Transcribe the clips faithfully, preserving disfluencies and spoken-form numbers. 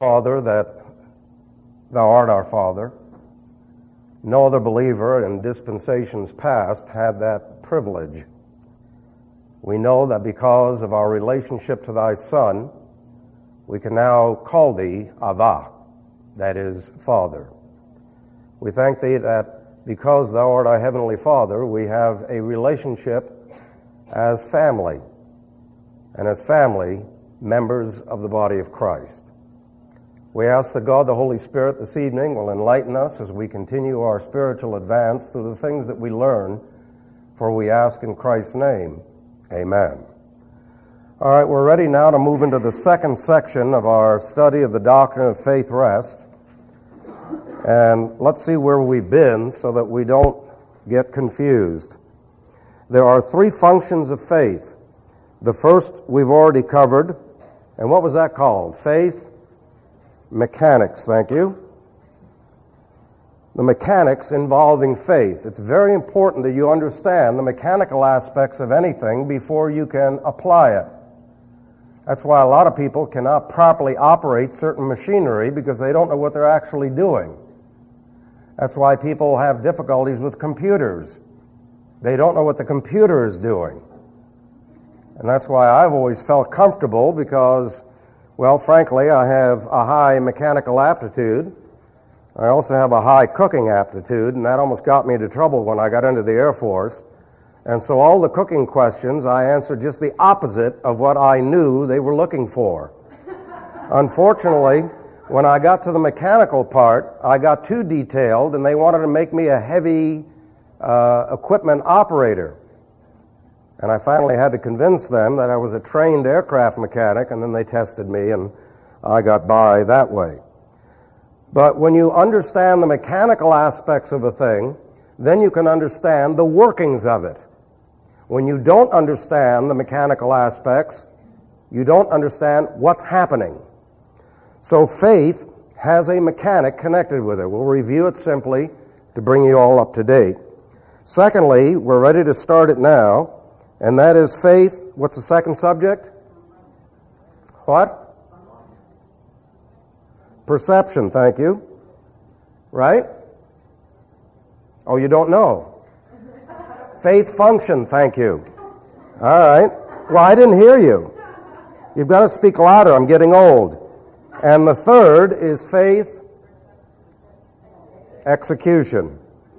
Father, that thou art our Father. No other believer in dispensations past had that privilege. We know that because of our relationship to thy Son, we can now call thee Ava, that is, Father. We thank thee that because thou art our Heavenly Father, we have a relationship as family, and as family, members of the body of Christ. We ask that God, the Holy Spirit, this evening will enlighten us as we continue our spiritual advance through the things that we learn, for we ask in Christ's name. Amen. All right, we're ready now to move into the second section of our study of the doctrine of faith rest. And let's see where we've been so that we don't get confused. There are three functions of faith. The first we've already covered. And what was that called? Faith mechanics, thank you. The mechanics involving faith. It's very important that you understand the mechanical aspects of anything before you can apply it. That's why a lot of people cannot properly operate certain machinery because they don't know what they're actually doing. That's why people have difficulties with computers. They don't know what the computer is doing. And that's why I've always felt comfortable because, well, frankly, I have a high mechanical aptitude. I also have a high cooking aptitude, and that almost got me into trouble when I got into the Air Force. And so all the cooking questions, I answered just the opposite of what I knew they were looking for. Unfortunately, when I got to the mechanical part, I got too detailed, and they wanted to make me a heavy uh, equipment operator. And I finally had to convince them that I was a trained aircraft mechanic, and then they tested me, and I got by that way. But when you understand the mechanical aspects of a thing, then you can understand the workings of it. When you don't understand the mechanical aspects, you don't understand what's happening. So faith has a mechanic connected with it. We'll review it simply to bring you all up to date. Secondly, we're ready to start it now. And that is faith. What's the second subject? What? Perception, thank you. Right? Oh, you don't know. Faith function, thank you. All right. Well, I didn't hear you. You've got to speak louder. I'm getting old. And the third is faith execution.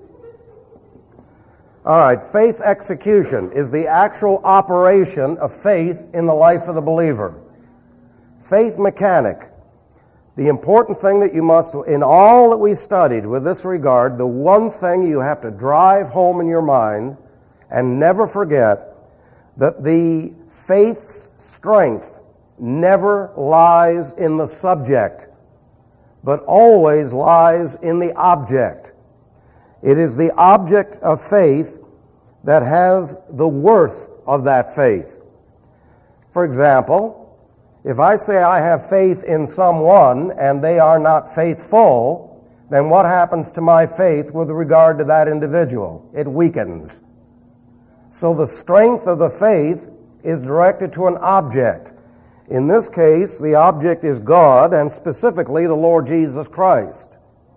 All right, faith execution is the actual operation of faith in the life of the believer. Faith mechanic. The important thing that you must, in all that we studied with this regard, the one thing you have to drive home in your mind and never forget that the faith's strength never lies in the subject, but always lies in the object. It is the object of faith that has the worth of that faith. For example, if I say I have faith in someone and they are not faithful, then what happens to my faith with regard to that individual? It weakens. So the strength of the faith is directed to an object. In this case, the object is God, and specifically the Lord Jesus Christ,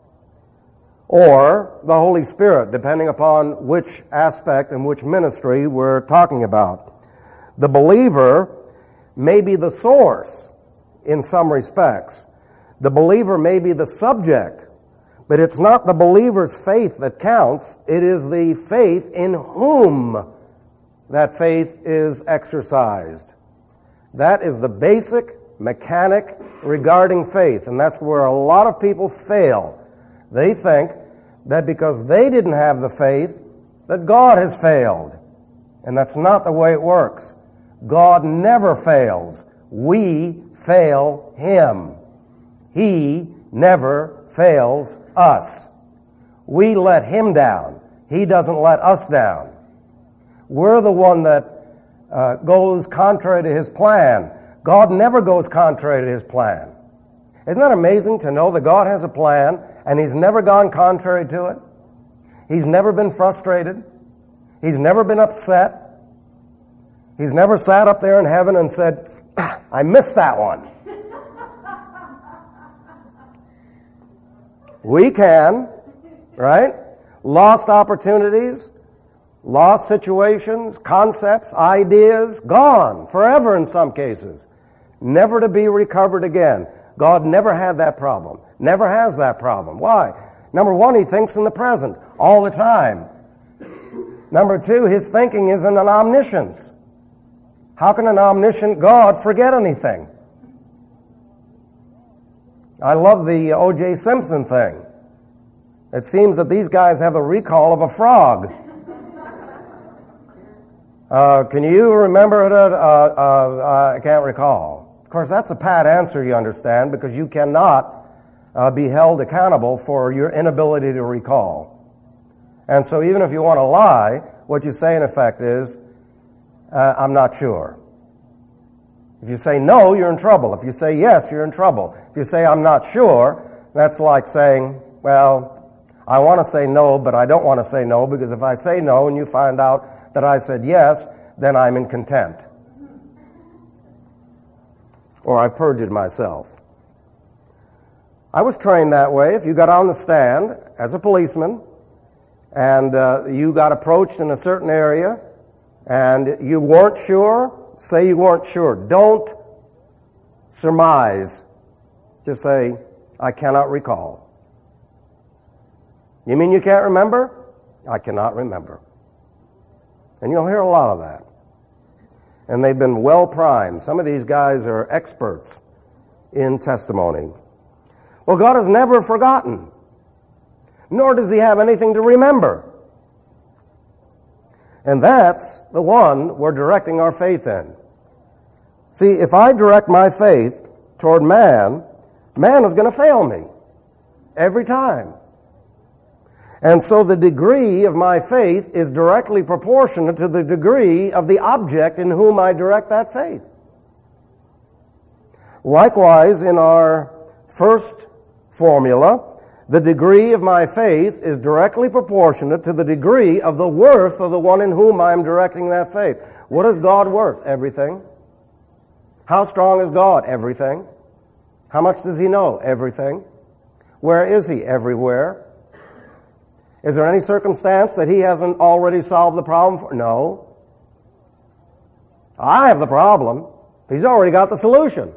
or the Holy Spirit, depending upon which aspect and which ministry we're talking about. The believer may be the source in some respects. The believer may be the subject, but it's not the believer's faith that counts. It is the faith in whom that faith is exercised. That is the basic mechanic regarding faith, and that's where a lot of people fail. They think that because they didn't have the faith, that God has failed. And that's not the way it works. God never fails. We fail Him. He never fails us. We let Him down. He doesn't let us down. We're the one that uh, goes contrary to His plan. God never goes contrary to His plan. Isn't that amazing to know that God has a plan and He's never gone contrary to it? He's never been frustrated. He's never been upset. He's never sat up there in heaven and said, I missed that one. We can, right? Lost opportunities, lost situations, concepts, ideas, gone forever in some cases, never to be recovered again. God never had that problem, never has that problem. Why? Number one, he thinks in the present all the time. Number two, his thinking is in an omniscience. How can an omniscient God forget anything? I love the O J Simpson thing. It seems that these guys have the recall of a frog. Uh, can you remember it? Uh, uh, I can't recall. Of course, that's a pat answer, you understand, because you cannot uh, be held accountable for your inability to recall. And so even if you want to lie, what you say in effect is, uh, I'm not sure. If you say no, you're in trouble. If you say yes, you're in trouble. If you say I'm not sure, that's like saying, well, I want to say no, but I don't want to say no, because if I say no and you find out that I said yes, then I'm in contempt. Or I've perjured myself. I was trained that way. If you got on the stand as a policeman and uh, you got approached in a certain area and you weren't sure, say you weren't sure. Don't surmise. Just say, I cannot recall. You mean you can't remember? I cannot remember. And you'll hear a lot of that. And they've been well primed. Some of these guys are experts in testimony. Well, God has never forgotten, nor does he have anything to remember. And that's the one we're directing our faith in. See, if I direct my faith toward man, man is going to fail me every time. And so the degree of my faith is directly proportionate to the degree of the object in whom I direct that faith. Likewise, in our first formula, the degree of my faith is directly proportionate to the degree of the worth of the one in whom I am directing that faith. What is God worth? Everything. How strong is God? Everything. How much does he know? Everything. Where is he? Everywhere. Is there any circumstance that he hasn't already solved the problem for? No. I have the problem. He's already got the solution.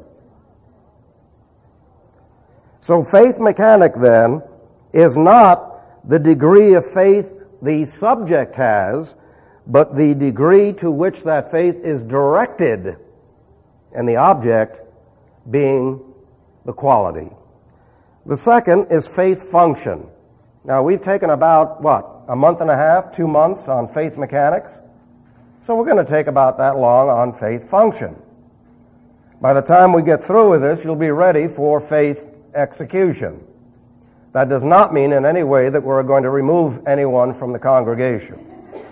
So faith mechanic, then, is not the degree of faith the subject has, but the degree to which that faith is directed, and the object being the quality. The second is faith function. Now, we've taken about, what, a month and a half, two months on faith mechanics. So we're going to take about that long on faith function. By the time we get through with this, you'll be ready for faith execution. That does not mean in any way that we're going to remove anyone from the congregation.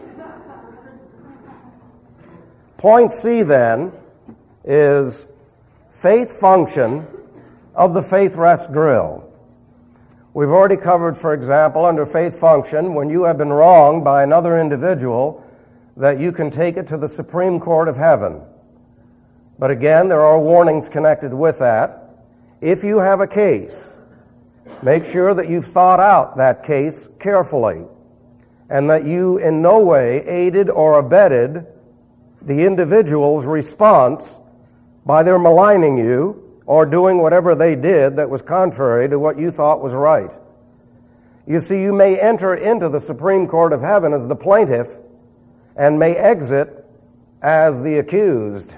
Point C, then, is faith function of the faith rest drill. We've already covered, for example, under faith function, when you have been wronged by another individual, that you can take it to the Supreme Court of Heaven. But again, there are warnings connected with that. If you have a case, make sure that you've thought out that case carefully, and that you in no way aided or abetted the individual's response by their maligning you or doing whatever they did that was contrary to what you thought was right. You see, you may enter into the Supreme Court of Heaven as the plaintiff and may exit as the accused.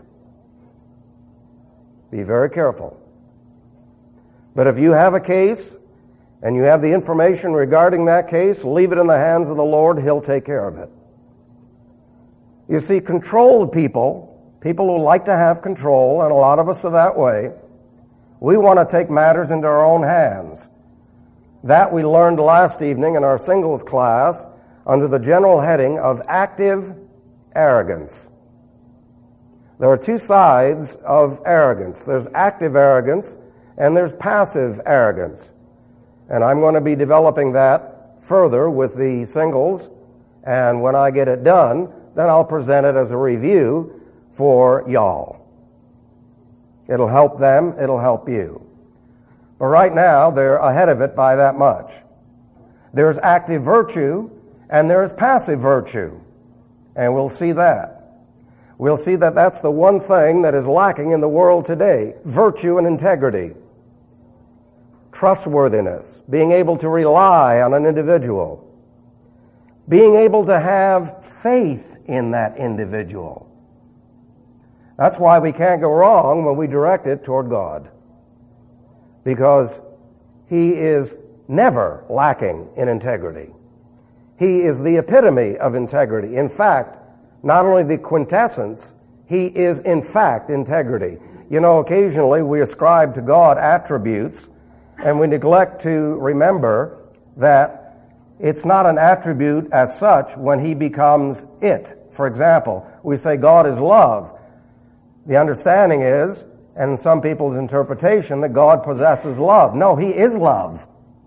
Be very careful. But if you have a case and you have the information regarding that case, leave it in the hands of the Lord. He'll take care of it. You see, controlled people, people who like to have control, and a lot of us are that way, we want to take matters into our own hands. That we learned last evening in our singles class under the general heading of active arrogance. There are two sides of arrogance. There's active arrogance and there's passive arrogance. And I'm going to be developing that further with the singles, and when I get it done, then I'll present it as a review for y'all. It'll help them, it'll help you. But right now, they're ahead of it by that much. There's active virtue and there's passive virtue. And we'll see that. We'll see that that's the one thing that is lacking in the world today: virtue and integrity, trustworthiness, being able to rely on an individual, being able to have faith in that individual. That's why we can't go wrong when we direct it toward God, because He is never lacking in integrity. He is the epitome of integrity. In fact, not only the quintessence, He is in fact integrity. You know, occasionally we ascribe to God attributes, and we neglect to remember that it's not an attribute as such when He becomes it. For example, we say God is love. The understanding is, and in some people's interpretation, that God possesses love. No, He is love.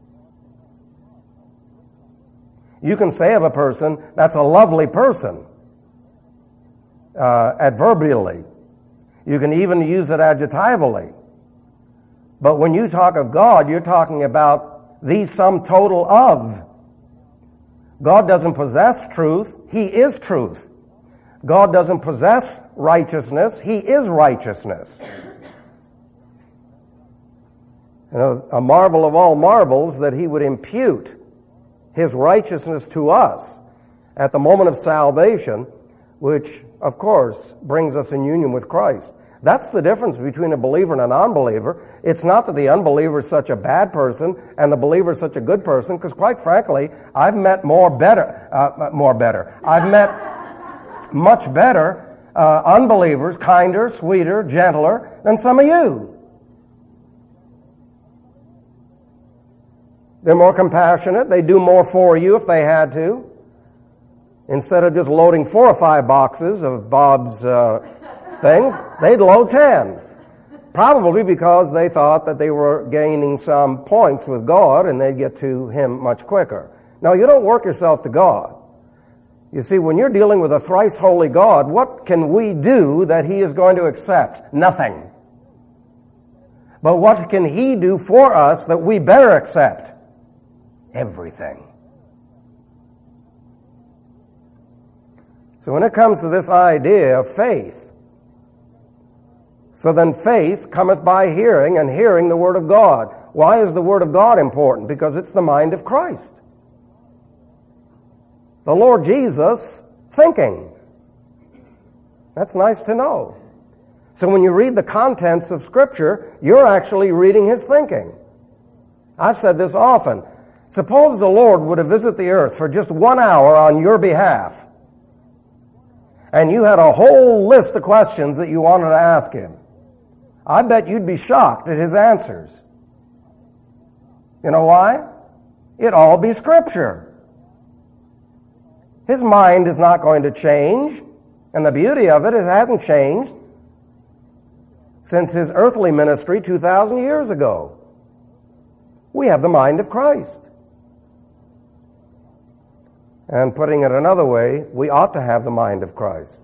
You can say of a person, that's a lovely person, uh, adverbially. You can even use it adjectively. But when you talk of God, you're talking about the sum total of. God doesn't possess truth. He is truth. God doesn't possess righteousness. He is righteousness. And it was a marvel of all marvels that He would impute His righteousness to us at the moment of salvation, which, of course, brings us in union with Christ. That's the difference between a believer and a non-believer. It's not that the unbeliever is such a bad person and the believer is such a good person, because quite frankly, I've met more better, uh, more better. I've met much better uh, unbelievers, kinder, sweeter, gentler than some of you. They're more compassionate. They do more for you if they had to. Instead of just loading four or five boxes of Bob's uh, things, they'd load ten. Probably because they thought that they were gaining some points with God and they'd get to Him much quicker. No, you don't work yourself to God. You see, when you're dealing with a thrice holy God, what can we do that He is going to accept? Nothing. But what can He do for us that we better accept? Everything. So when it comes to this idea of faith, so then faith cometh by hearing, and hearing the Word of God. Why is the Word of God important? Because it's the mind of Christ. The Lord Jesus thinking. That's nice to know. So when you read the contents of Scripture, you're actually reading His thinking. I've said this often. Suppose the Lord were to visit the earth for just one hour on your behalf, and you had a whole list of questions that you wanted to ask Him. I bet you'd be shocked at His answers. You know why? It'd all be Scripture. His mind is not going to change, and the beauty of it, it hasn't changed since His earthly ministry two thousand years ago. We have the mind of Christ. And putting it another way, we ought to have the mind of Christ.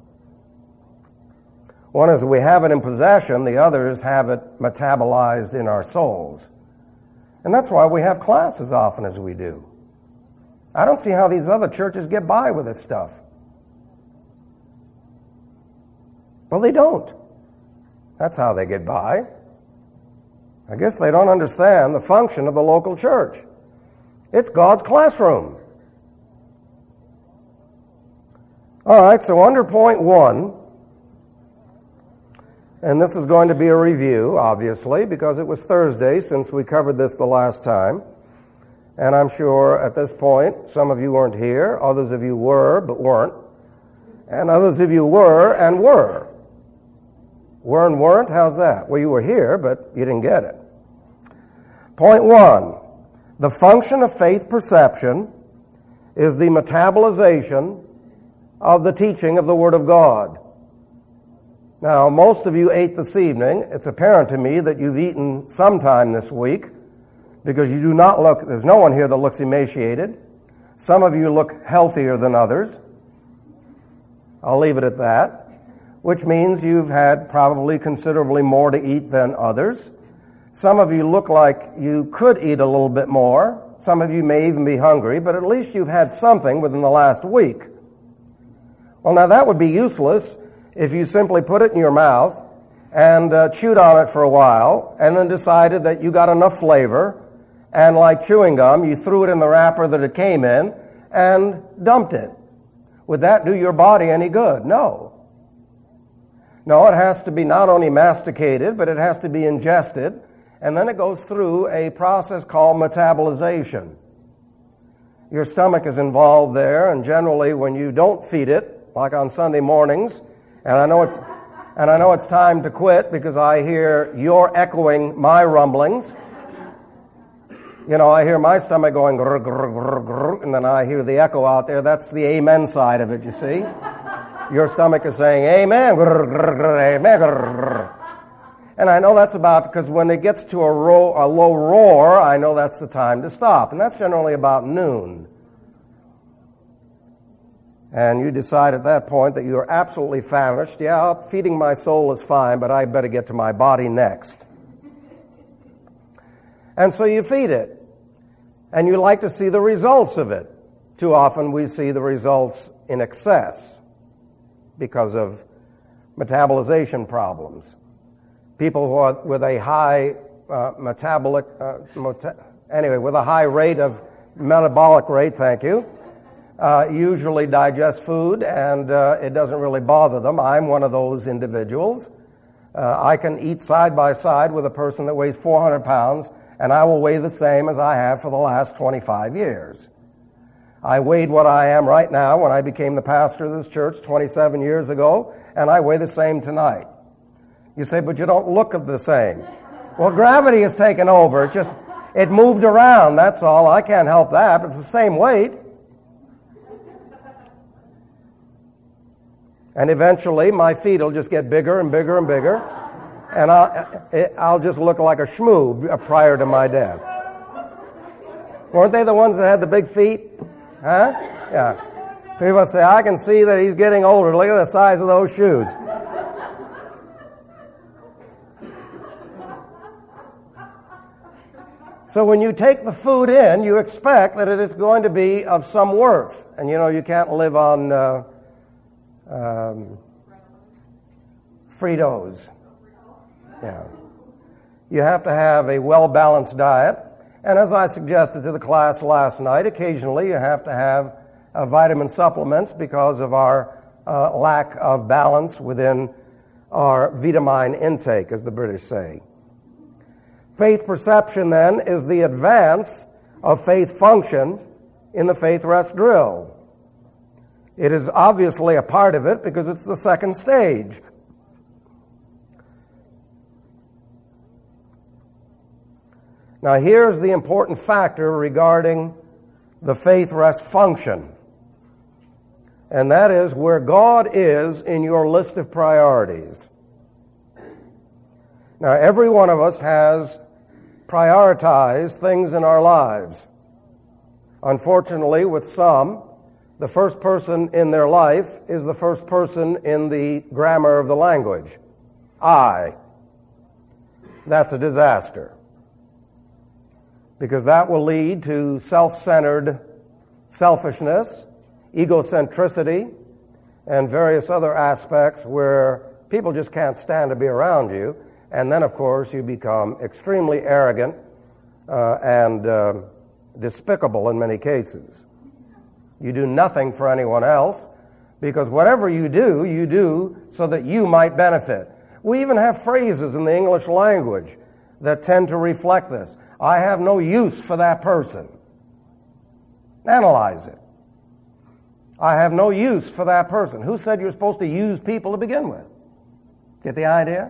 One is we have it in possession, the others have it metabolized in our souls. And that's why we have class as often as we do. I don't see how these other churches get by with this stuff. Well, they don't. That's how they get by. I guess they don't understand the function of the local church. It's God's classroom. All right, so under point one, and this is going to be a review, obviously, because it was Thursday since we covered this the last time. And I'm sure at this point, some of you weren't here, others of you were, but weren't. And others of you were and were. Were and weren't, how's that? Well, you were here, but you didn't get it. Point one, the function of faith perception is the metabolization of the teaching of the Word of God. Now, most of you ate this evening. It's apparent to me that you've eaten sometime this week, because you do not look, there's no one here that looks emaciated. Some of you look healthier than others. I'll leave it at that, which means you've had probably considerably more to eat than others. Some of you look like you could eat a little bit more. Some of you may even be hungry, but at least you've had something within the last week. Well, now that would be useless if you simply put it in your mouth and uh, chewed on it for a while and then decided that you got enough flavor, and like chewing gum, you threw it in the wrapper that it came in and dumped it. Would that do your body any good? No. No, it has to be not only masticated, but it has to be ingested, and then it goes through a process called metabolization. Your stomach is involved there, and generally when you don't feed it, like on Sunday mornings, and I know it's and I know it's time to quit because I hear you're echoing my rumblings. You know, I hear my stomach going grr, grr, grr, grr, and then I hear the echo out there. That's the amen side of it, you see. Your stomach is saying, amen, grr, grr, grr, amen, grr, grr. And I know that's about, because when it gets to a, ro- a low roar, I know that's the time to stop. And that's generally about noon. And you decide at that point that you are absolutely famished. Yeah, feeding my soul is fine, but I better get to my body next. And so you feed it. And you like to see the results of it. Too often we see the results in excess because of metabolization problems. People who are with a high uh, metabolic, uh, meta- anyway, with a high rate of metabolic rate, thank you, uh, usually digest food and uh, it doesn't really bother them. I'm one of those individuals. Uh, I can eat side by side with a person that weighs four hundred pounds, and I will weigh the same as I have for the last twenty-five years. I weighed what I am right now when I became the pastor of this church twenty-seven years ago, and I weigh the same tonight. You say, but you don't look the same. Well, gravity has taken over. It just, it moved around, that's all. I can't help that, but it's the same weight. And eventually, my feet will just get bigger and bigger and bigger, and I'll, I'll just look like a shmoo prior to my death. Weren't they the ones that had the big feet? Huh? Yeah. People say, I can see that he's getting older. Look at the size of those shoes. So when you take the food in, you expect that it is going to be of some worth. And you know, you can't live on uh, um, Fritos. Yeah. You have to have a well-balanced diet. And as I suggested to the class last night, occasionally you have to have uh, vitamin supplements because of our uh, lack of balance within our vitamine intake, as the British say. Faith perception, then, is the advance of faith function in the faith rest drill. It is obviously a part of it because it's the second stage. Now, here's the important factor regarding the faith rest function, and that is where God is in your list of priorities. Now, every one of us has prioritized things in our lives. Unfortunately, with some, the first person in their life is the first person in the grammar of the language. I. That's a disaster. Because that will lead to self-centered selfishness, egocentricity, and various other aspects where people just can't stand to be around you. And then, of course, you become extremely arrogant uh, and uh, despicable in many cases. You do nothing for anyone else because whatever you do, you do so that you might benefit. We even have phrases in the English language that tend to reflect this. I have no use for that person. Analyze it. I have no use for that person. Who said you're supposed to use people to begin with? Get the idea?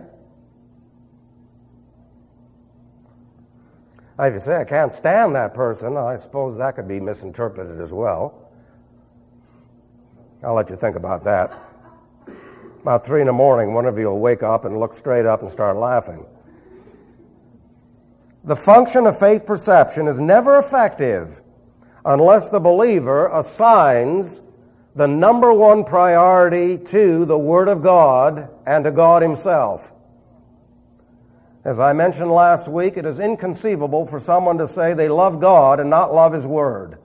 If you say, I can't stand that person, I suppose that could be misinterpreted as well. I'll let you think about that. About three in the morning, one of you will wake up and look straight up and start laughing. The function of faith perception is never effective unless the believer assigns the number one priority to the Word of God and to God Himself. As I mentioned last week, it is inconceivable for someone to say they love God and not love His Word.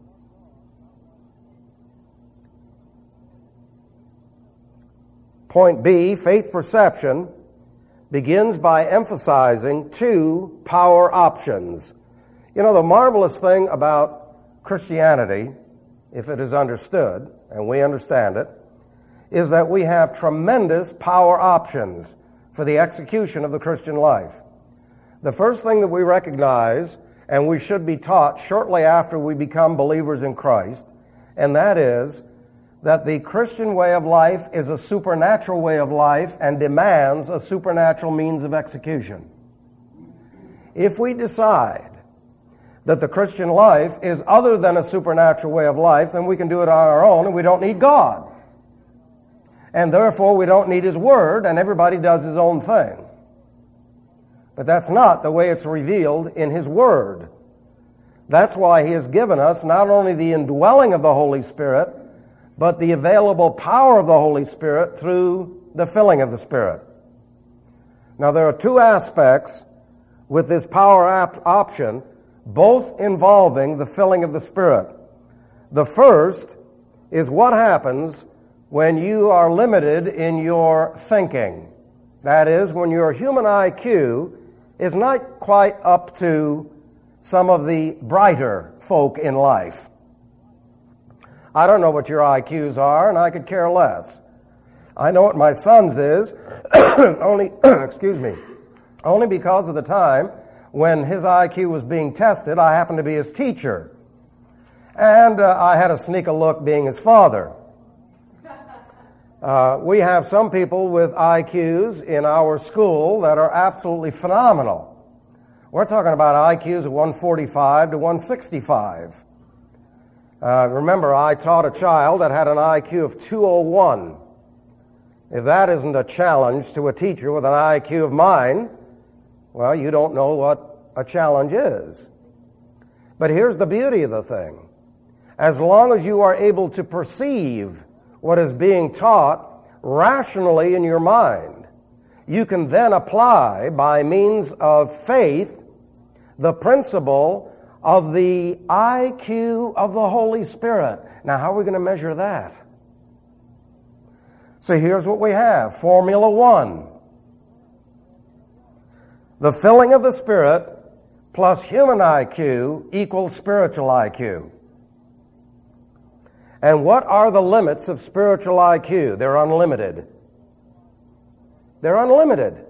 Point B, faith perception begins by emphasizing two power options. You know, the marvelous thing about Christianity, if it is understood, and we understand it, is that we have tremendous power options for the execution of the Christian life. The first thing that we recognize, and we should be taught shortly after we become believers in Christ, and that is that the Christian way of life is a supernatural way of life and demands a supernatural means of execution. If we decide that the Christian life is other than a supernatural way of life, then we can do it on our own and we don't need God. And therefore we don't need His Word, and everybody does his own thing. But that's not the way it's revealed in His Word. That's why He has given us not only the indwelling of the Holy Spirit, but the available power of the Holy Spirit through the filling of the Spirit. Now there are two aspects with this power op- option, both involving the filling of the Spirit. The first is what happens when you are limited in your thinking. That is, when your human I Q is not quite up to some of the brighter folk in life. I don't know what your I Qs are, and I could care less. I know what my son's is, only, excuse me, only because of the time when his I Q was being tested. I happened to be his teacher. And uh, I had to sneak a look being his father. Uh, we have some people with I Qs in our school that are absolutely phenomenal. We're talking about I Qs of one forty-five to one sixty-five. Uh, remember, I taught a child that had an I Q of two oh one. If that isn't a challenge to a teacher with an I Q of mine, well, you don't know what a challenge is. But here's the beauty of the thing. As long as you are able to perceive what is being taught rationally in your mind, you can then apply, by means of faith, the principle of the I Q of the Holy Spirit. Now, how are we going to measure that? So here's what we have. Formula one. The filling of the Spirit plus human I Q equals spiritual I Q. And what are the limits of spiritual I Q? They're unlimited. They're unlimited.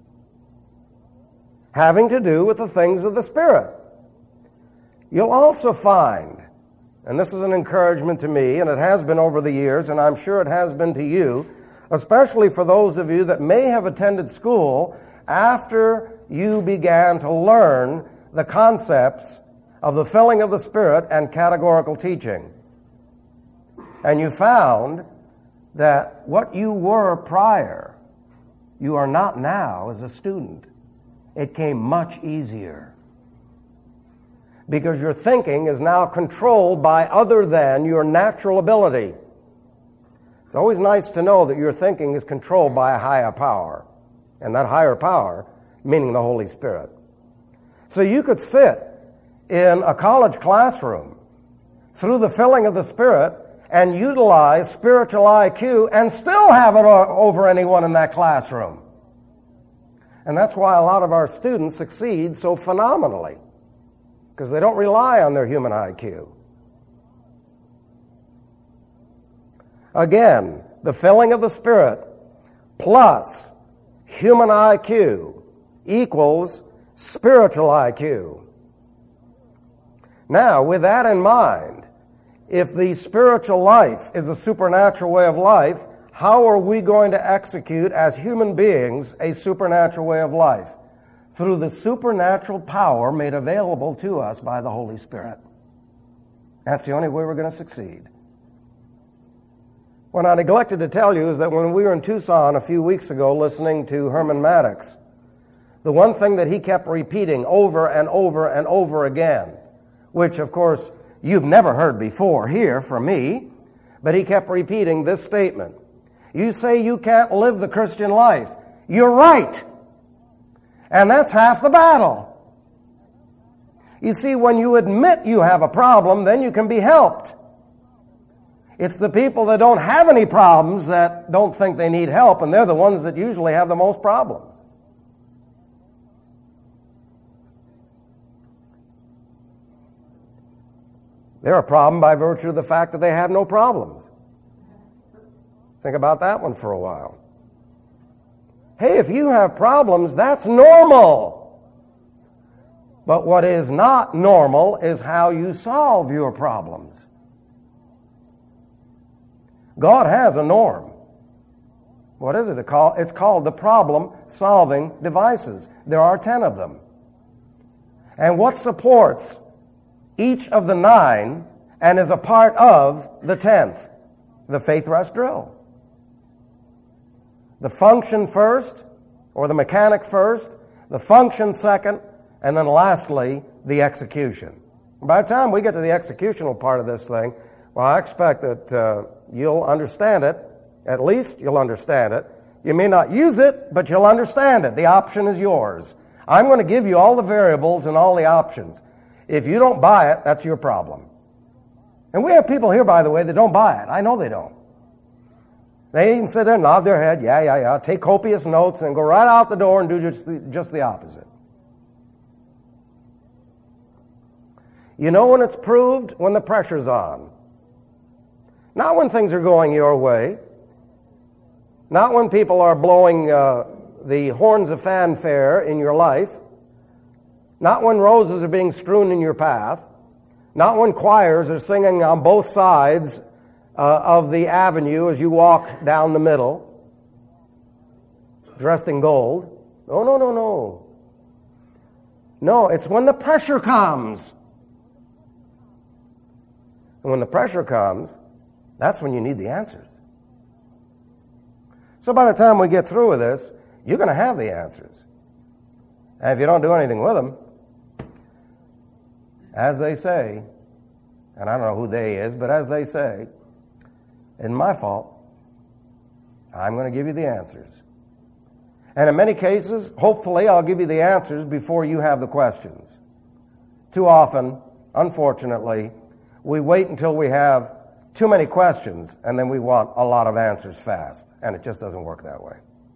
Having to do with the things of the Spirit. You'll also find, and this is an encouragement to me, and it has been over the years, and I'm sure it has been to you, especially for those of you that may have attended school after you began to learn the concepts of the filling of the Spirit and categorical teaching. And you found that what you were prior, you are not now as a student. It came much easier. Because your thinking is now controlled by other than your natural ability. It's always nice to know that your thinking is controlled by a higher power. And that higher power, meaning the Holy Spirit. So you could sit in a college classroom through the filling of the Spirit and utilize spiritual I Q and still have it over anyone in that classroom. And that's why a lot of our students succeed so phenomenally, because they don't rely on their human I Q. Again, the filling of the Spirit plus human I Q equals spiritual I Q. Now, with that in mind, if the spiritual life is a supernatural way of life, how are we going to execute as human beings a supernatural way of life? Through the supernatural power made available to us by the Holy Spirit. That's the only way we're going to succeed. What I neglected to tell you is that when we were in Tucson a few weeks ago listening to Herman Maddox, the one thing that he kept repeating over and over and over again, which of course you've never heard before here from me, but he kept repeating this statement. You say you can't live the Christian life. You're right. And that's half the battle. You see, when you admit you have a problem, then you can be helped. It's the people that don't have any problems that don't think they need help, and they're the ones that usually have the most problems. They're a problem by virtue of the fact that they have no problems. Think about that one for a while. Hey, if you have problems, that's normal. But what is not normal is how you solve your problems. God has a norm. What is it? It's called the problem-solving devices. There are ten of them. And what supports each of the nine and is a part of the tenth? The faith rest drill. The function first, or the mechanic first, the function second, and then lastly, the execution. By the time we get to the executional part of this thing, well, I expect that uh, you'll understand it. At least you'll understand it. You may not use it, but you'll understand it. The option is yours. I'm going to give you all the variables and all the options. If you don't buy it, that's your problem. And we have people here, by the way, that don't buy it. I know they don't. They can sit there and nod their head, yeah, yeah, yeah, take copious notes and go right out the door and do just the, just the opposite. You know when it's proved? When the pressure's on. Not when things are going your way. Not when people are blowing uh, the horns of fanfare in your life. Not when roses are being strewn in your path. Not when choirs are singing on both sides uh, of the avenue as you walk down the middle, dressed in gold. No, no, no, no. No, it's when the pressure comes. And when the pressure comes, that's when you need the answers. So by the time we get through with this, you're going to have the answers. And if you don't do anything with them, as they say, and I don't know who they is, but as they say, it's my fault. I'm going to give you the answers. And in many cases, hopefully, I'll give you the answers before you have the questions. Too often, unfortunately, we wait until we have too many questions, and then we want a lot of answers fast, and it just doesn't work that way.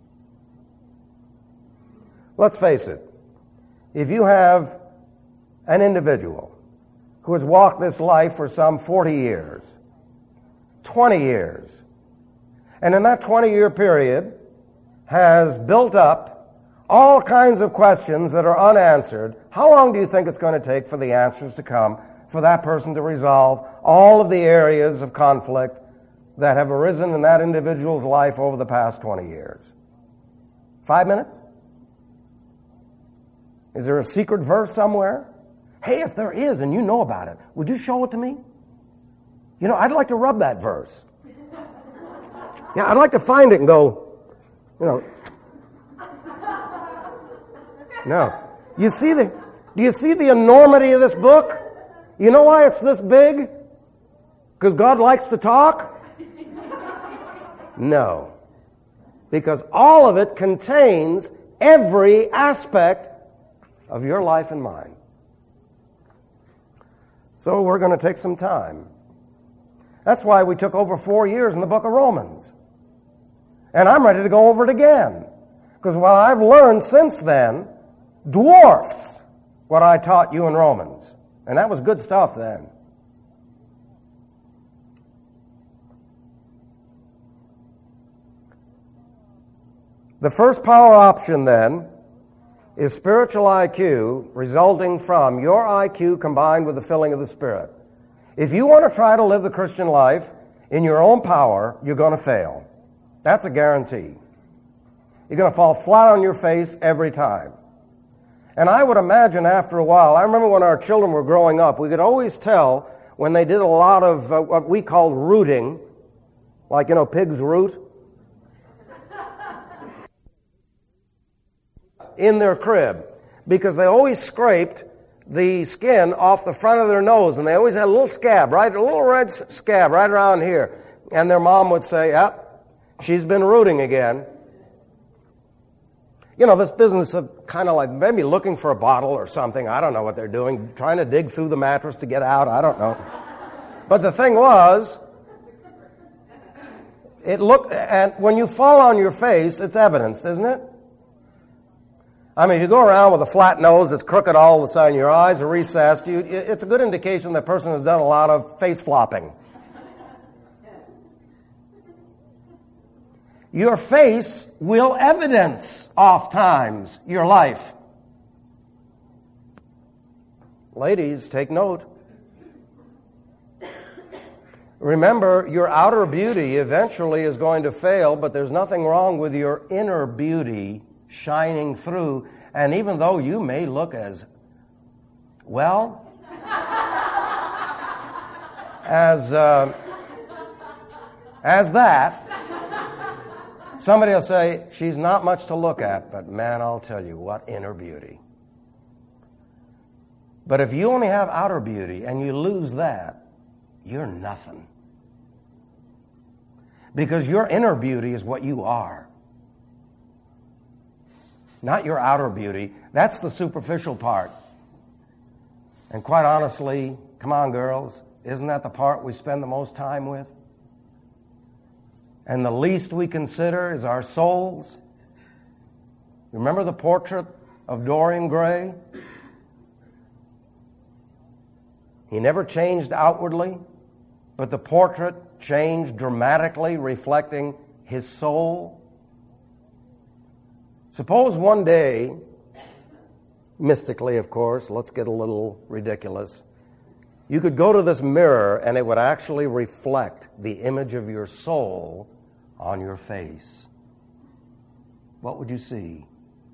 Let's face it. If you have an individual who has walked this life for some forty years, twenty years, and in that twenty-year period has built up all kinds of questions that are unanswered, how long do you think it's going to take for the answers to come, for that person to resolve all of the areas of conflict that have arisen in that individual's life over the past twenty years? Five minutes? Is there a secret verse somewhere? Hey, if there is and you know about it, would you show it to me? You know, I'd like to rub that verse. Yeah, I'd like to find it and go, you know. No. You see the, do you see the enormity of this book? You know why it's this big? Because God likes to talk? No. Because all of it contains every aspect of your life and mine. So we're going to take some time. That's why we took over four years in the book of Romans. And I'm ready to go over it again. Because what I've learned since then dwarfs what I taught you in Romans. And that was good stuff then. The first power option then is spiritual I Q resulting from your I Q combined with the filling of the Spirit. If you want to try to live the Christian life in your own power, you're going to fail. That's a guarantee. You're going to fall flat on your face every time. And I would imagine after a while, I remember when our children were growing up, we could always tell when they did a lot of uh, what we called rooting, like, you know, pigs root, in their crib, because they always scraped the skin off the front of their nose, and they always had a little scab, right, a little red scab right around here. And their mom would say, "Yep, she's been rooting again." You know, this business of kind of like maybe looking for a bottle or something. I don't know what they're doing, trying to dig through the mattress to get out. I don't know. But the thing was, it looked, and when you fall on your face, it's evidenced, isn't it? I mean, if you go around with a flat nose that's crooked all of a sudden, your eyes are recessed, you, it's a good indication that person has done a lot of face flopping. Your face will evidence, oftentimes, your life. Ladies, take note. Remember, your outer beauty eventually is going to fail, but there's nothing wrong with your inner beauty shining through. And even though you may look as, well, as, uh, as that, somebody will say, she's not much to look at, but man, I'll tell you, what inner beauty. But if you only have outer beauty and you lose that, you're nothing. Because your inner beauty is what you are. Not your outer beauty. That's the superficial part. And quite honestly, come on girls, isn't that the part we spend the most time with? And the least we consider is our souls. Remember the portrait of Dorian Gray? He never changed outwardly, but the portrait changed dramatically, reflecting his soul. Suppose one day, mystically of course, let's get a little ridiculous, you could go to this mirror and it would actually reflect the image of your soul on your face. What would you see?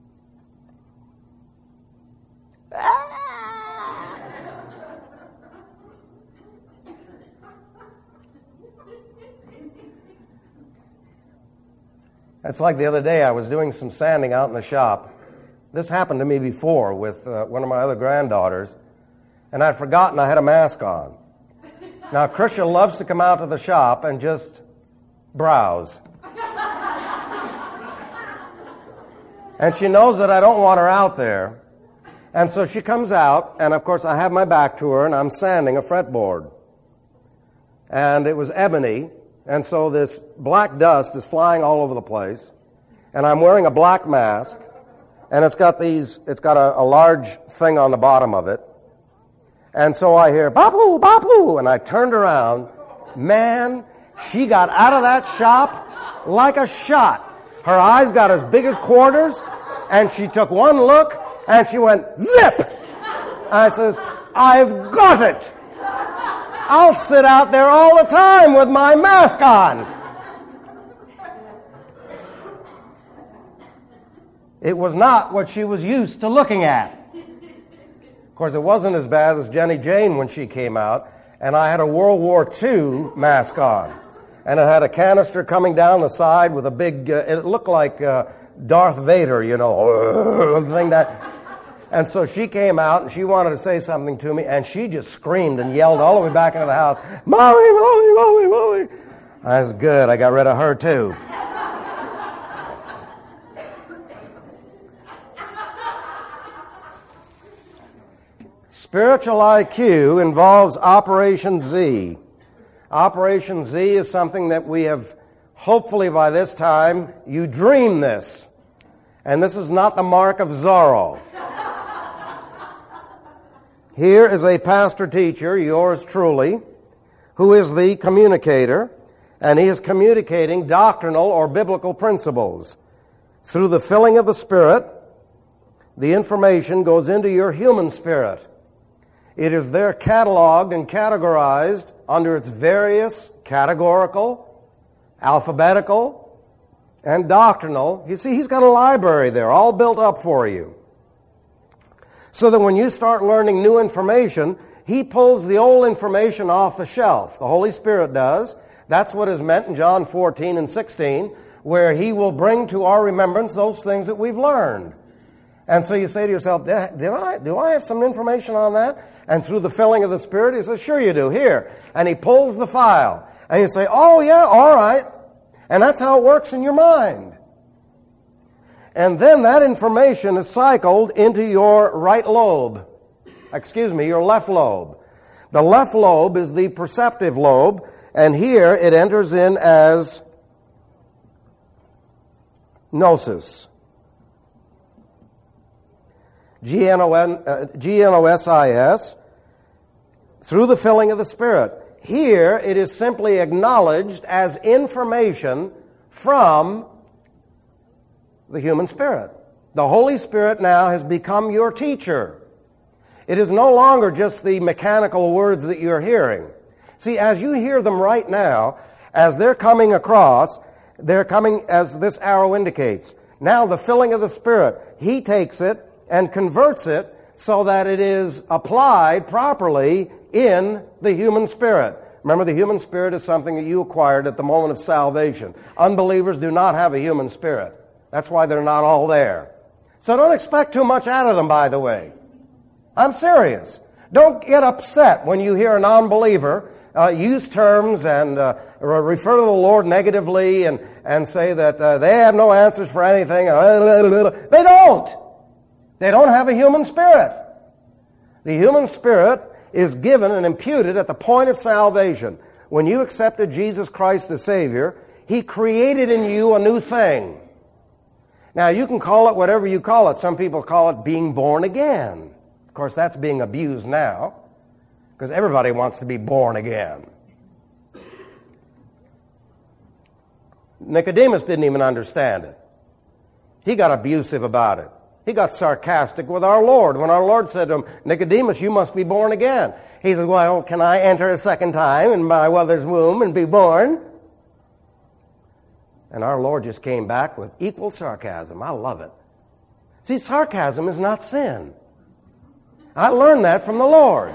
That's like the other day I was doing some sanding out in the shop. This happened to me before with uh, one of my other granddaughters, and I'd forgotten I had a mask on. Now, Krisha loves to come out to the shop and just browse. And she knows that I don't want her out there. And so she comes out, and of course I have my back to her, and I'm sanding a fretboard. And it was ebony, and so this black dust is flying all over the place, and I'm wearing a black mask, and it's got these, it's got a, a large thing on the bottom of it. And so I hear, "Bapu, Bapu," and I turned around. Man, she got out of that shop like a shot. Her eyes got as big as quarters, and she took one look, and she went, zip! I says, "I've got it. I'll sit out there all the time with my mask on." It was not what she was used to looking at. Of course, it wasn't as bad as Jenny Jane when she came out, and I had a World War Two mask on. And it had a canister coming down the side with a big, uh, it looked like uh, Darth Vader, you know, thing that... And so she came out, and she wanted to say something to me, and she just screamed and yelled all the way back into the house, "Mommy, Mommy, Mommy, Mommy." That's good. I got rid of her, too. Spiritual I Q involves Operation Z. Operation Z is something that we have, hopefully by this time, you dream this. And this is not the mark of Zorro. Here is a pastor teacher, yours truly, who is the communicator, and he is communicating doctrinal or biblical principles. Through the filling of the Spirit, the information goes into your human spirit. It is there cataloged and categorized under its various categorical, alphabetical, and doctrinal. You see, he's got a library there, all built up for you. So that when you start learning new information, he pulls the old information off the shelf. The Holy Spirit does. That's what is meant in John fourteen and sixteen, where he will bring to our remembrance those things that we've learned. And so you say to yourself, do I, do I have some information on that? And through the filling of the Spirit, he says, "Sure you do, here." And he pulls the file. And you say, "Oh yeah, all right." And that's how it works in your mind. And then that information is cycled into your right lobe. Excuse me, your left lobe. The left lobe is the perceptive lobe, and here it enters in as gnosis. G N O S I S, through the filling of the Spirit. Here it is simply acknowledged as information from the human spirit. The Holy Spirit now has become your teacher. It is no longer just the mechanical words that you're hearing. See, as you hear them right now, as they're coming across, they're coming as this arrow indicates. Now the filling of the Spirit, He takes it and converts it so that it is applied properly in the human spirit. Remember, the human spirit is something that you acquired at the moment of salvation. Unbelievers do not have a human spirit. That's why they're not all there. So don't expect too much out of them, by the way. I'm serious. Don't get upset when you hear a non-believer uh, use terms and uh, refer to the Lord negatively and, and say that uh, they have no answers for anything. They don't. They don't have a human spirit. The human spirit is given and imputed at the point of salvation. When you accepted Jesus Christ as Savior, He created in you a new thing. Now, you can call it whatever you call it. Some people call it being born again. Of course, that's being abused now, because everybody wants to be born again. Nicodemus didn't even understand it. He got abusive about it. He got sarcastic with our Lord when our Lord said to him, Nicodemus, you must be born again. He said, well, can I enter a second time in my mother's womb and be born? And our Lord just came back with equal sarcasm. I love it. See, sarcasm is not sin. I learned that from the Lord.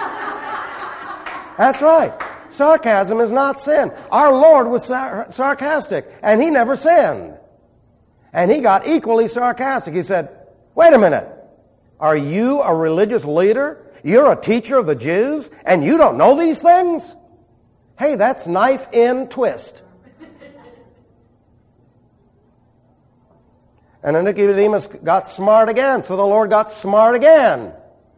That's right. Sarcasm is not sin. Our Lord was sar- sarcastic, and He never sinned. And He got equally sarcastic. He said, wait a minute. Are you a religious leader? You're a teacher of the Jews, and you don't know these things? Hey, that's knife in twist. And then Nicodemus got smart again, so the Lord got smart again.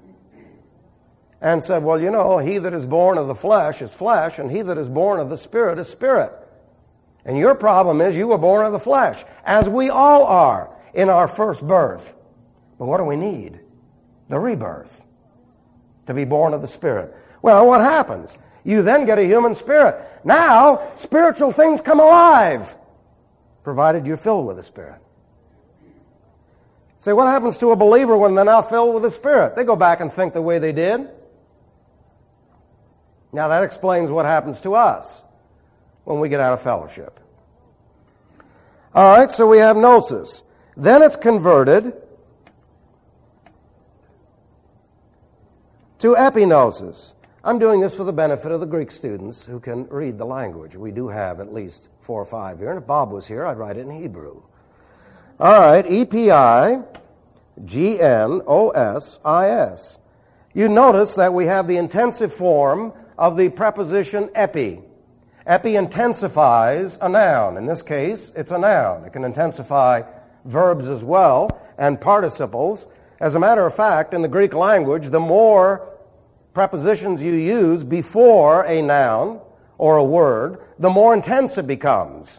And said, well, you know, he that is born of the flesh is flesh, and he that is born of the Spirit is spirit. And your problem is you were born of the flesh, as we all are in our first birth. But what do we need? The rebirth. To be born of the Spirit. Well, what happens? You then get a human spirit. Now, spiritual things come alive, provided you're filled with the Spirit. Say, what happens to a believer when they're now filled with the Spirit? They go back and think the way they did. Now, that explains what happens to us when we get out of fellowship. All right, so we have gnosis. Then it's converted to epignosis. I'm doing this for the benefit of the Greek students who can read the language. We do have at least four or five here, and if Bob was here, I'd write it in Hebrew. All right, E P I G N O S I S. You notice that we have the intensive form of the preposition epi. Epi intensifies a noun. In this case, it's a noun. It can intensify verbs as well and participles. As a matter of fact, in the Greek language, the more prepositions you use before a noun or a word, the more intense it becomes.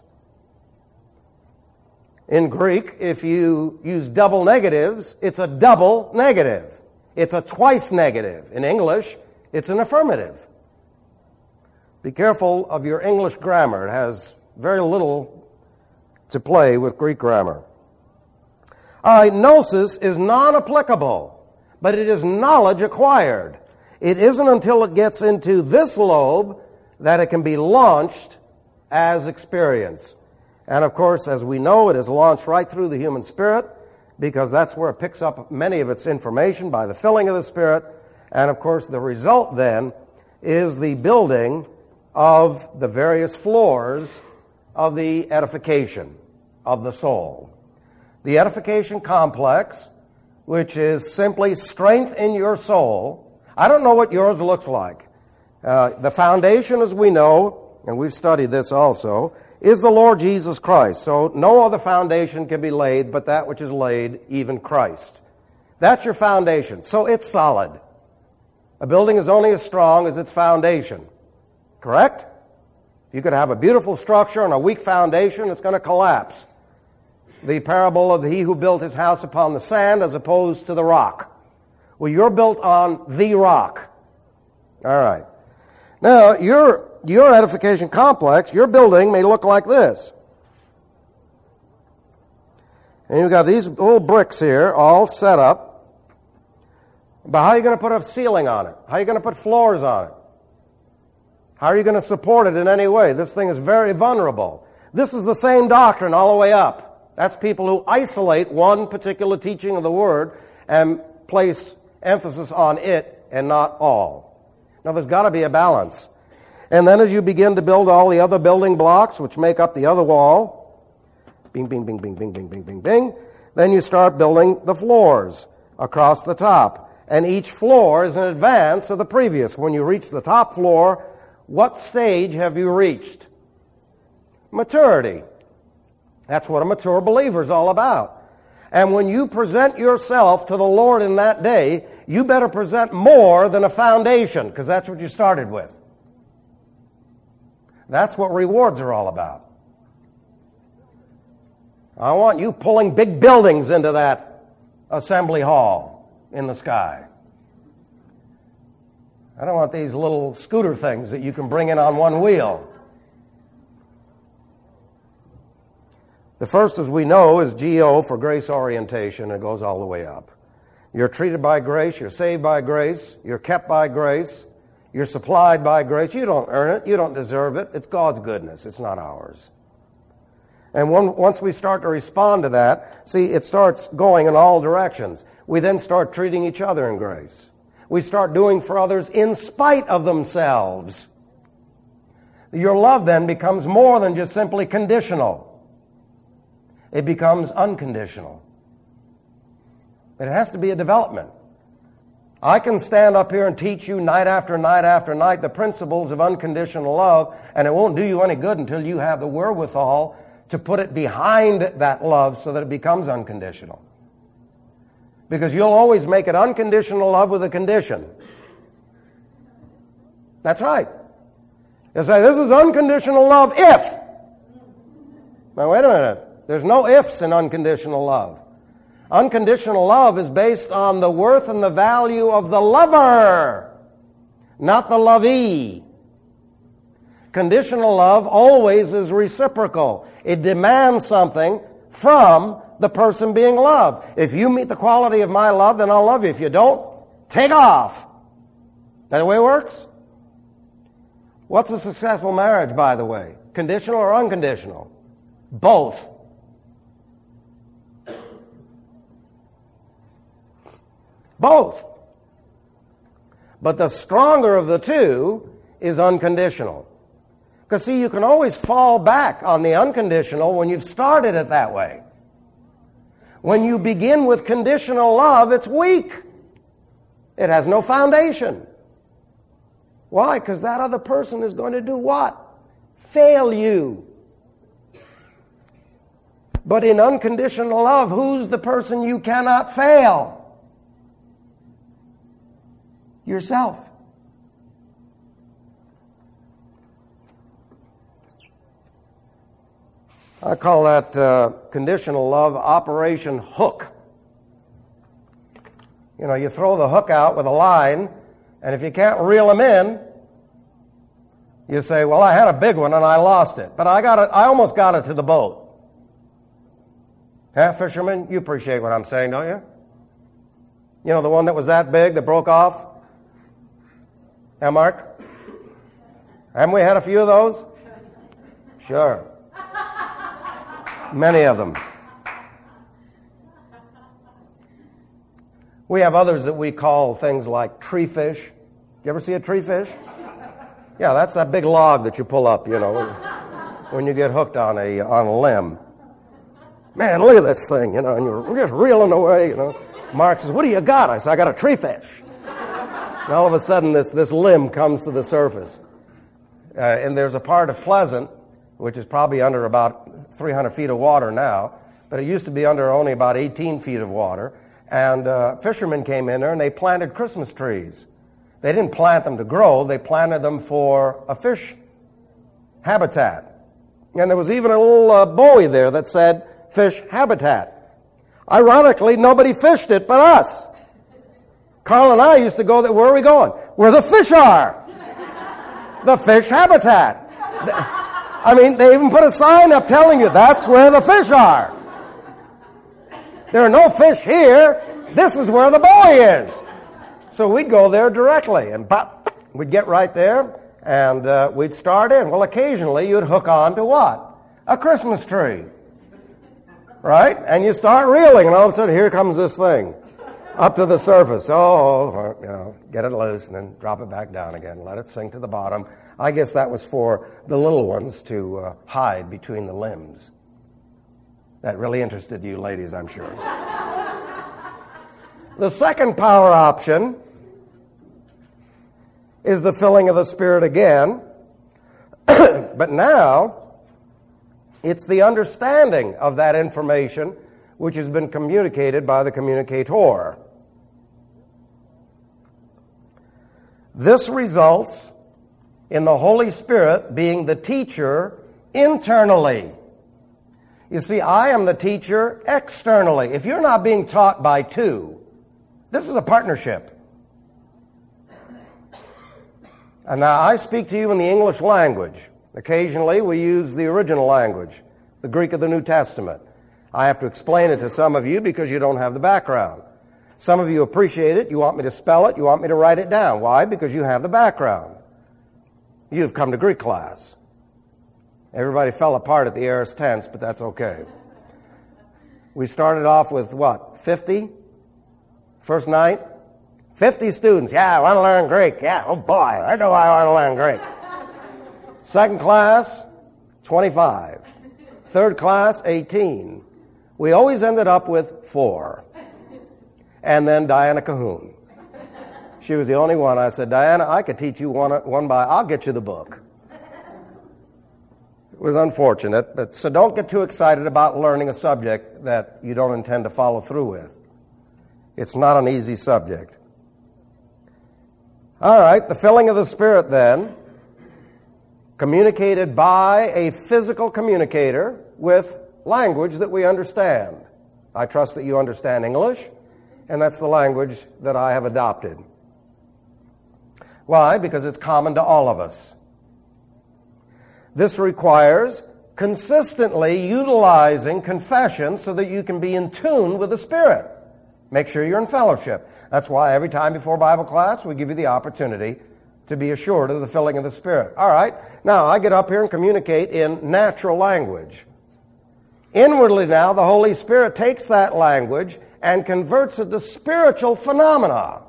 In Greek, if you use double negatives, it's a double negative. It's a twice negative. In English, it's an affirmative. Be careful of your English grammar. It has very little to play with Greek grammar. All right, gnosis is non-applicable, but it is knowledge acquired. It isn't until it gets into this lobe that it can be launched as experience. And of course, as we know, it is launched right through the human spirit, because that's where it picks up many of its information by the filling of the Spirit. And of course, the result then is the building of the various floors of the edification of the soul. The edification complex, which is simply strength in your soul. I don't know what yours looks like. Uh, the foundation, as we know, and we've studied this also, is the Lord Jesus Christ. So no other foundation can be laid but that which is laid, even Christ. That's your foundation. So it's solid. A building is only as strong as its foundation. Correct? You could have a beautiful structure on a weak foundation, it's going to collapse. The parable of he who built his house upon the sand as opposed to the rock. Well, you're built on the rock. All right. Now, your, your edification complex, your building may look like this. And you've got these little bricks here all set up. But how are you going to put a ceiling on it? How are you going to put floors on it? How are you going to support it in any way? This thing is very vulnerable. This is the same doctrine all the way up. That's people who isolate one particular teaching of the Word and place emphasis on it and not all. Now, there's got to be a balance. And then as you begin to build all the other building blocks, which make up the other wall, bing, bing, bing, bing, bing, bing, bing, bing, bing, then you start building the floors across the top. And each floor is an advance of the previous. When you reach the top floor, what stage have you reached? Maturity. That's what a mature believer is all about. And when you present yourself to the Lord in that day, you better present more than a foundation, because that's what you started with. That's what rewards are all about. I want you pulling big buildings into that assembly hall in the sky. I don't want these little scooter things that you can bring in on one wheel. The first, as we know, is G O for grace orientation. It goes all the way up. You're treated by grace. You're saved by grace. You're kept by grace. You're supplied by grace. You don't earn it. You don't deserve it. It's God's goodness. It's not ours. And when, once we start to respond to that, see, it starts going in all directions. We then start treating each other in grace. We start doing for others in spite of themselves. Your love then becomes more than just simply conditional. It becomes unconditional. It has to be a development. I can stand up here and teach you night after night after night the principles of unconditional love, and it won't do you any good until you have the wherewithal to put it behind that love so that it becomes unconditional. Because you'll always make it unconditional love with a condition. That's right. You'll say, this is unconditional love if. Now, wait a minute. There's no ifs in unconditional love. Unconditional love is based on the worth and the value of the lover, not the lovee. Conditional love always is reciprocal. It demands something from the person being loved. If you meet the quality of my love, then I'll love you. If you don't, take off. That the way it works? What's a successful marriage, by the way? Conditional or unconditional? Both. Both. But the stronger of the two is unconditional. Because, see, you can always fall back on the unconditional when you've started it that way. When you begin with conditional love, it's weak. It has no foundation. Why? Because that other person is going to do what? Fail you. But in unconditional love, who's the person you cannot fail? Yourself. I call that uh, conditional love Operation Hook. You know, you throw the hook out with a line, and if you can't reel them in, you say, well, I had a big one and I lost it, but I got it. I almost got it to the boat. Huh, fishermen? You appreciate what I'm saying, don't you? You know, the one that was that big that broke off? Huh, Mark? Haven't we had a few of those? Sure. Many of them. We have others that we call things like tree fish. You ever see a tree fish? Yeah, that's that big log that you pull up, you know, when you get hooked on a on a limb. Man, look at this thing, you know, and you're just reeling away, you know. Mark says, what do you got? I said, I got a tree fish. And all of a sudden, this, this limb comes to the surface. Uh, and there's a part of Pleasant which is probably under about three hundred feet of water now, but it used to be under only about eighteen feet of water. And uh, fishermen came in there and they planted Christmas trees. They didn't plant them to grow, they planted them for a fish habitat. And there was even a little uh, buoy there that said fish habitat. Ironically, nobody fished it but us. Carl and I used to go there. Where are we going? Where the fish are. The fish habitat. I mean, they even put a sign up telling you that's where the fish are. There are no fish here. This is where the buoy is. So we'd go there directly, and pop, we'd get right there, and uh, we'd start in. Well, occasionally you'd hook on to what? A Christmas tree. Right? And you start reeling, and all of a sudden, here comes this thing up to the surface. Oh, you know, get it loose, and then drop it back down again. Let it sink to the bottom. I guess that was for the little ones to uh, hide between the limbs. That really interested you ladies, I'm sure. The second power option is the filling of the Spirit again. But now, it's the understanding of that information which has been communicated by the communicator. This results in the Holy Spirit being the teacher internally. You see, I am the teacher externally. If you're not being taught by two, this is a partnership. And now I speak to you in the English language. Occasionally we use the original language, the Greek of the New Testament. I have to explain it to some of you because you don't have the background. Some of you appreciate it. You want me to spell it. You want me to write it down. Why? Because you have the background. You've come to Greek class. Everybody fell apart at the aorist tense, but that's okay. We started off with what, fifty? First night? fifty students. Yeah, I want to learn Greek. Yeah, oh boy, I know I want to learn Greek. Second class, twenty-five. Third class, eighteen. We always ended up with four. And then Diana Cahoon. She was the only one. I said, Diana, I could teach you one, one by, I'll get you the book. It was unfortunate, but so don't get too excited about learning a subject that you don't intend to follow through with. It's not an easy subject. All right, the filling of the Spirit then, communicated by a physical communicator with language that we understand. I trust that you understand English, and that's the language that I have adopted. Why? Because it's common to all of us. This requires consistently utilizing confession so that you can be in tune with the Spirit. Make sure you're in fellowship. That's why every time before Bible class, we give you the opportunity to be assured of the filling of the Spirit. All right, now I get up here and communicate in natural language. Inwardly now, the Holy Spirit takes that language and converts it to spiritual phenomena.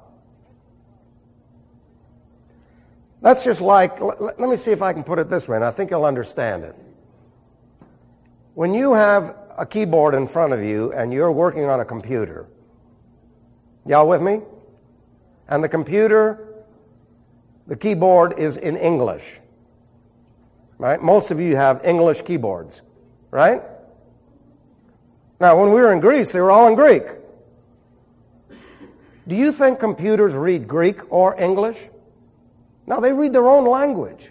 That's just like, let me see if I can put it this way, and I think you'll understand it. When you have a keyboard in front of you and you're working on a computer, y'all with me? And the computer, the keyboard is in English, right? Most of you have English keyboards, right? Now, when we were in Greece, they were all in Greek. Do you think computers read Greek or English? No, they read their own language.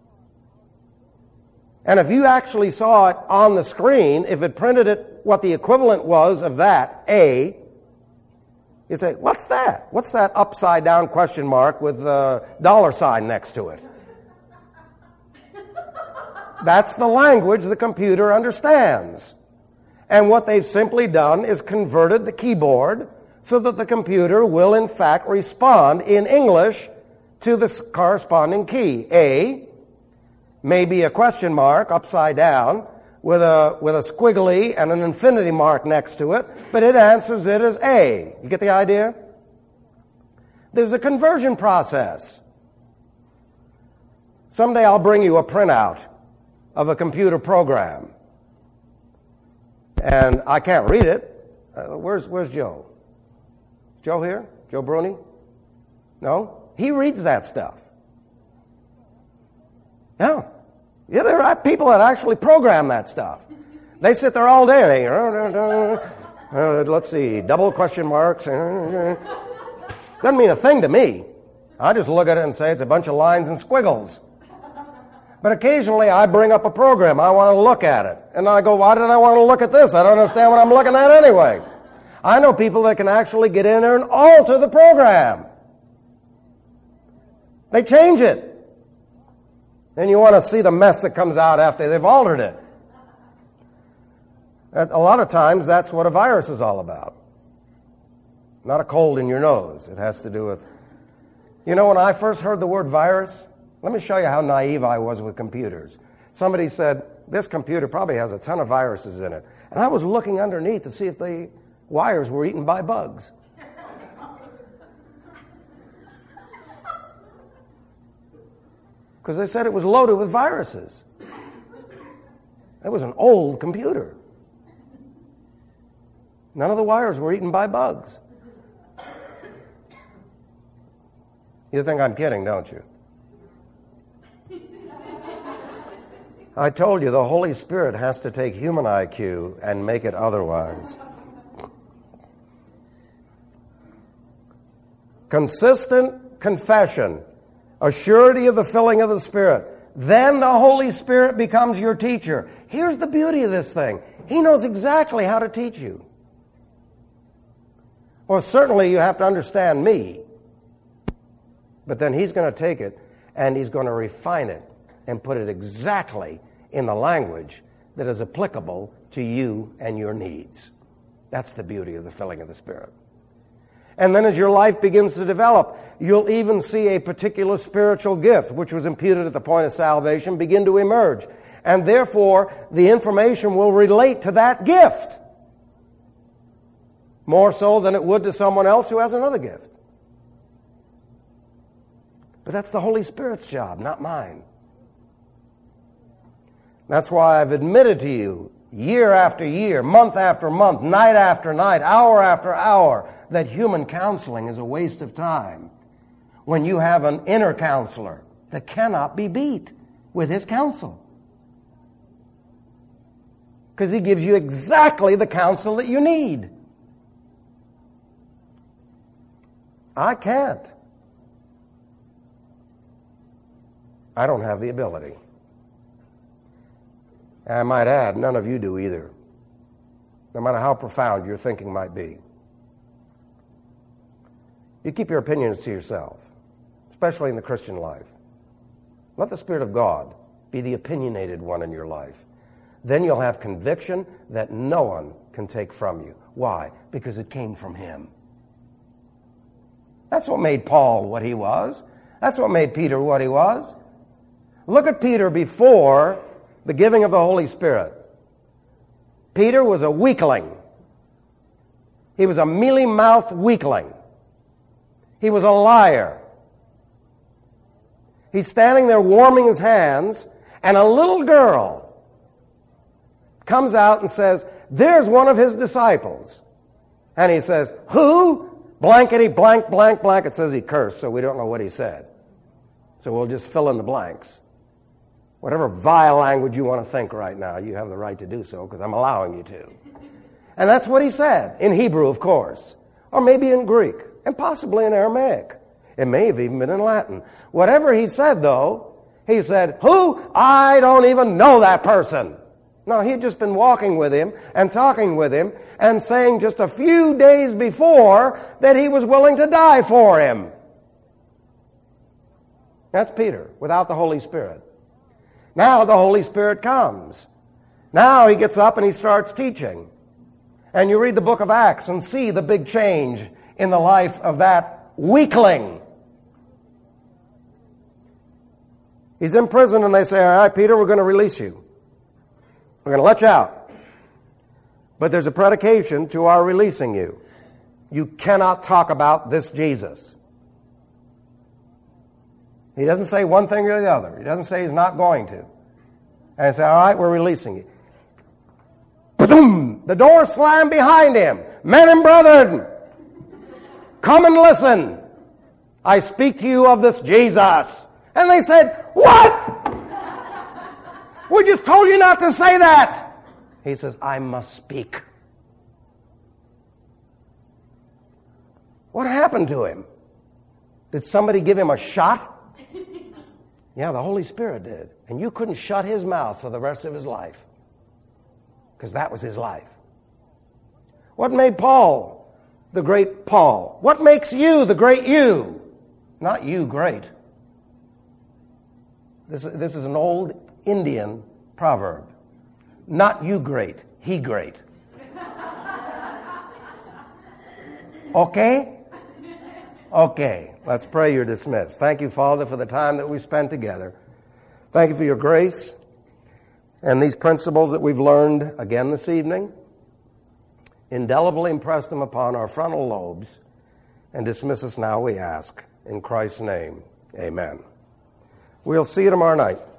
And if you actually saw it on the screen, if it printed it what the equivalent was of that, A, you'd say, what's that? What's that upside down question mark with a dollar sign next to it? That's the language the computer understands. And what they've simply done is converted the keyboard so that the computer will in fact respond in English to the corresponding key. A may be a question mark upside down with a with a squiggly and an infinity mark next to it, but it answers it as A. You get the idea? There's a conversion process. Someday I'll bring you a printout of a computer program. And I can't read it. Uh, where's where's Joe? Joe here? Joe Bruni? No? He reads that stuff. Yeah. Yeah, there are people that actually program that stuff. They sit there all day. They, uh, let's see, double question marks. Doesn't mean a thing to me. I just look at it and say it's a bunch of lines and squiggles. But occasionally I bring up a program. I want to look at it. And I go, why did I want to look at this? I don't understand what I'm looking at anyway. I know people that can actually get in there and alter the program. They change it. Then you want to see the mess that comes out after they've altered it. A lot of times that's what a virus is all about. Not a cold in your nose. It has to do with... You know, when I first heard the word virus, let me show you how naive I was with computers. Somebody said, this computer probably has a ton of viruses in it. And I was looking underneath to see if the wires were eaten by bugs. Because they said it was loaded with viruses. It was an old computer. None of the wires were eaten by bugs. You think I'm kidding, don't you? I told you the Holy Spirit has to take human I Q and make it otherwise. Consistent confession, a surety of the filling of the Spirit. Then the Holy Spirit becomes your teacher. Here's the beauty of this thing. He knows exactly how to teach you. Well, certainly you have to understand me. But then he's going to take it and he's going to refine it and put it exactly in the language that is applicable to you and your needs. That's the beauty of the filling of the Spirit. And then as your life begins to develop, you'll even see a particular spiritual gift, which was imputed at the point of salvation, begin to emerge. And therefore, the information will relate to that gift more so than it would to someone else who has another gift. But that's the Holy Spirit's job, not mine. That's why I've admitted to you, year after year, month after month, night after night, hour after hour, that human counseling is a waste of time when you have an inner counselor that cannot be beat with his counsel. Because he gives you exactly the counsel that you need. I can't. I don't have the ability. And I might add, none of you do either, no matter how profound your thinking might be. You keep your opinions to yourself, especially in the Christian life. Let the Spirit of God be the opinionated one in your life. Then you'll have conviction that no one can take from you. Why? Because it came from Him. That's what made Paul what he was. That's what made Peter what he was. Look at Peter before the giving of the Holy Spirit. Peter was a weakling. He was a mealy-mouthed weakling. He was a liar. He's standing there warming his hands, and a little girl comes out and says, there's one of his disciples. And he says, who? Blankety blank, blank, blank. It says he cursed, so we don't know what he said. So we'll just fill in the blanks. Whatever vile language you want to think right now, you have the right to do so because I'm allowing you to. And that's what he said, in Hebrew, of course, or maybe in Greek, and possibly in Aramaic. It may have even been in Latin. Whatever he said, though, he said, who? I don't even know that person. No, he had just been walking with him and talking with him and saying just a few days before that he was willing to die for him. That's Peter, without the Holy Spirit. Now the Holy Spirit comes. Now he gets up and he starts teaching. And you read the book of Acts and see the big change in the life of that weakling. He's in prison and they say, all right, Peter, we're going to release you. We're going to let you out. But there's a predication to our releasing you. You cannot talk about this Jesus. He doesn't say one thing or the other. He doesn't say he's not going to. And he said, all right, we're releasing you. Ba-doom! The door slammed behind him. Men and brethren, come and listen. I speak to you of this Jesus. And they said, what? We just told you not to say that. He says, I must speak. What happened to him? Did somebody give him a shot? Yeah, the Holy Spirit did. And you couldn't shut his mouth for the rest of his life, because that was his life. What made Paul the great Paul? What makes you the great you? Not you great. This, this is an old Indian proverb. Not you great, he great. Okay? Okay, let's pray. You're dismissed. Thank you, Father, for the time that we spent together. Thank you for your grace and these principles that we've learned again this evening. Indelibly impress them upon our frontal lobes and dismiss us now, we ask. In Christ's name, amen. We'll see you tomorrow night.